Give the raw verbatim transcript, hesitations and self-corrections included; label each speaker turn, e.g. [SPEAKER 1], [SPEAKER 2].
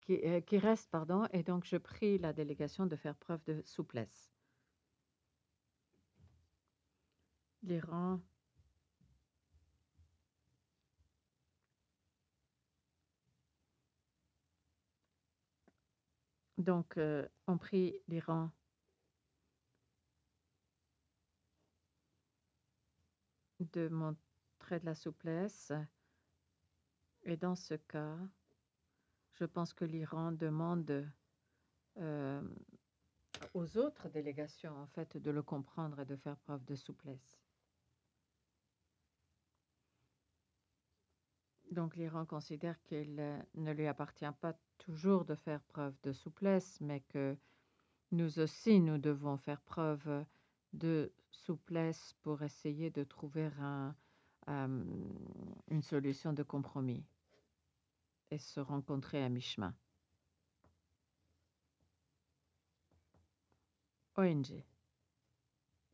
[SPEAKER 1] qui, euh, qui reste, pardon, et donc je prie la délégation de faire preuve de souplesse. L'Iran, donc euh, on prie l'Iran de montrer de la souplesse, et dans ce cas, je pense que l'Iran demande euh, aux autres délégations, en fait, de le comprendre et de faire preuve de souplesse. Donc l'Iran considère qu'il euh, ne lui appartient pas toujours de faire preuve de souplesse, mais que nous aussi, nous devons faire preuve de souplesse pour essayer de trouver un, euh, une solution de compromis et se rencontrer à mi-chemin. O N G.